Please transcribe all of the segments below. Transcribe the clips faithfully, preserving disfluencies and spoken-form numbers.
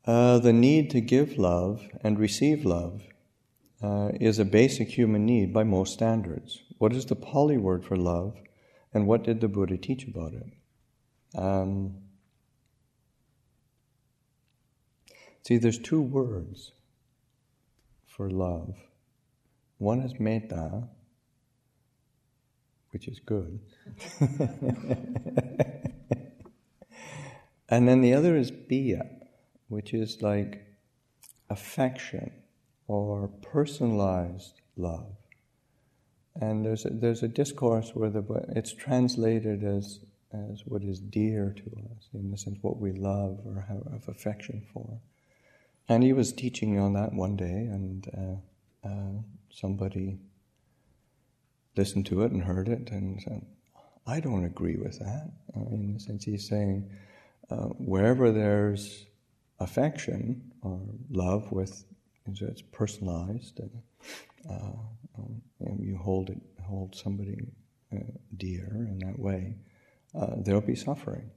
Uh, the need to give love and receive love uh, is a basic human need by most standards. What is the Pali word for love, and what did the Buddha teach about it? Um, see, there's two words for love. One is metta, which is good. And then the other is biya, which is like affection or personalized love. And there's a, there's a discourse where the, it's translated as as what is dear to us, in the sense what we love or have affection for. And he was teaching on that one day, and uh, uh, somebody listened to it and heard it and said, I don't agree with that. Uh, in the sense he's saying, uh, wherever there's affection or love with, so it's personalized, and, uh, um, and you hold it, hold somebody uh, dear in that way, uh, there'll be suffering.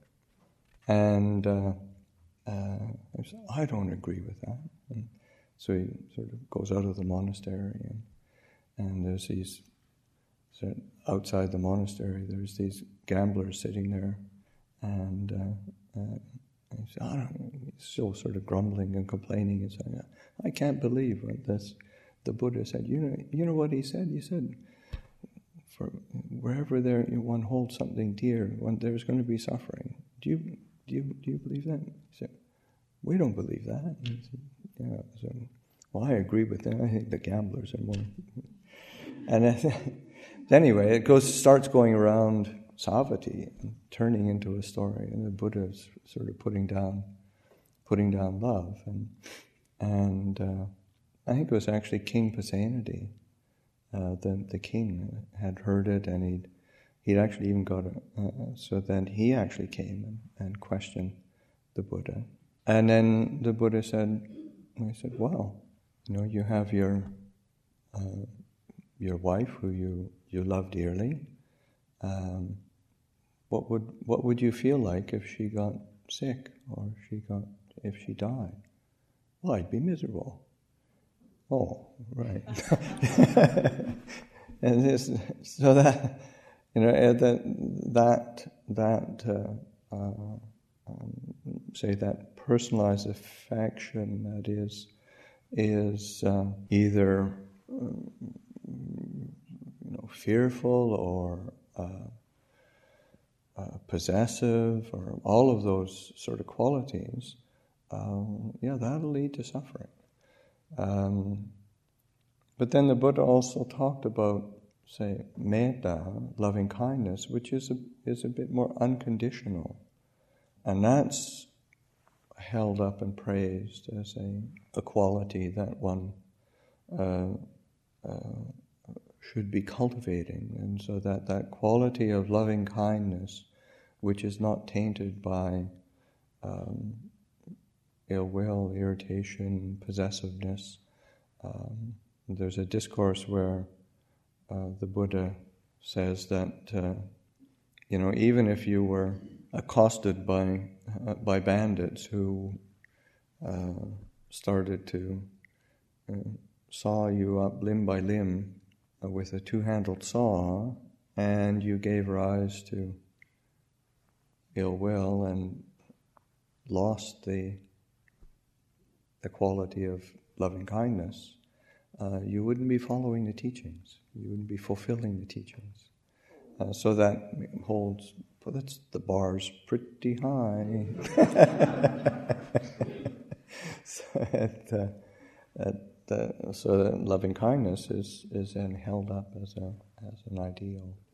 And uh, uh, I said, I don't agree with that. And so he sort of goes out of the monastery, and, and there's these, so outside the monastery, there's these gamblers sitting there, and uh, uh, he's, I don't, he's still sort of grumbling and complaining and saying, I can't believe what this. The Buddha said, you know, you know what he said? He said, for wherever there one holds something dear, one, there's going to be suffering. Do you do you do you believe that? He said, we don't believe that. He said, yeah. So, well, I agree with that. I think the gamblers are more. And uh, anyway, it goes starts going around Savatthi and turning into a story, and the Buddha is sort of putting down putting down love, and and. Uh, I think it was actually King Pasenadi, uh, the the king had heard it, and he'd he'd actually even got it. Uh, so then he actually came and, and questioned the Buddha, and then the Buddha said, "He said, well, you know, you have your uh, your wife who you, you love dearly. Um, what would what would you feel like if she got sick or she got if she died? Well, I'd be miserable." Oh, right. And this, so that, you know, that that that uh, uh, um, say that personalized affection that is is uh, either um, you know fearful or uh, uh, possessive, or all of those sort of qualities, um, yeah, that'll lead to suffering. Um, but then the Buddha also talked about, say, metta, loving kindness, which is a, is a bit more unconditional. And that's held up and praised as a, a quality that one uh, uh, should be cultivating. And so that, that quality of loving kindness, which is not tainted by um, ill will, irritation, possessiveness. Um, there's a discourse where uh, the Buddha says that uh, you know, even if you were accosted by uh, by bandits who uh, started to uh, saw you up limb by limb uh, with a two-handled saw, and you gave rise to ill will and lost the the quality of loving kindness, uh, you wouldn't be following the teachings. You wouldn't be fulfilling the teachings. Uh, so that holds, well, that's, the bar's pretty high. so that, uh, that, uh, so that loving kindness is, is then held up as a as an ideal.